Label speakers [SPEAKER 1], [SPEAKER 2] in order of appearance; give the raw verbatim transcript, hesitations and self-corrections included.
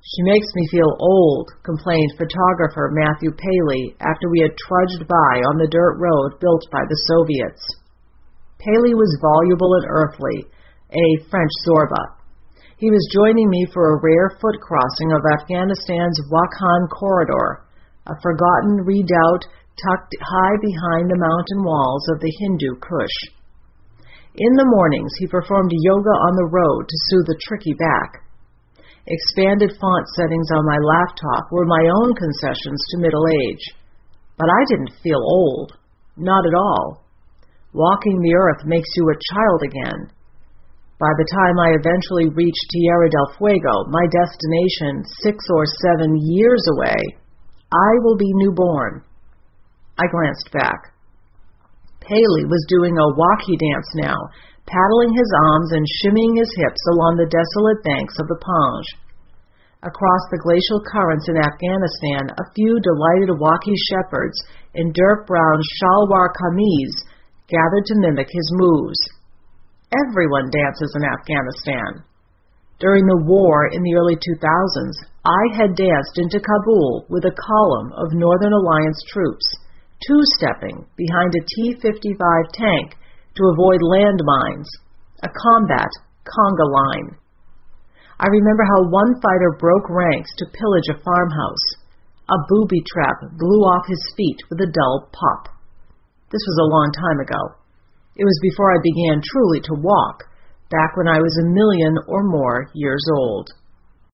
[SPEAKER 1] "She makes me feel old," complained photographer Matthew Paley after we had trudged by on the dirt road built by the Soviets. Paley was voluble and earthly, a French Zorba. He was joining me for a rare foot crossing of Afghanistan's Wakhan Corridor, a forgotten redoubt tucked high behind the mountain walls of the Hindu Kush. In the mornings, he performed yoga on the road to soothe a tricky back. Expanded font settings on my laptop were my own concessions to middle age. But I didn't feel old. Not at all. Walking the earth makes you a child again. By the time I eventually reached Tierra del Fuego, my destination six or seven years away, I will be newborn. I glanced back. Paley was doing a walkie dance now, paddling his arms and shimmying his hips along the desolate banks of the Panj. Across the glacial currents in Afghanistan, a few delighted walkie shepherds in dirt-brown shalwar kameez gathered to mimic his moves. Everyone dances in Afghanistan. During the war in the early two thousands, I had danced into Kabul with a column of Northern Alliance troops, two-stepping behind a T fifty-five tank to avoid landmines, a combat conga line. I remember how one fighter broke ranks to pillage a farmhouse. A booby trap blew off his feet with a dull pop. This was a long time ago. It was before I began truly to walk, back when I was a million or more years old.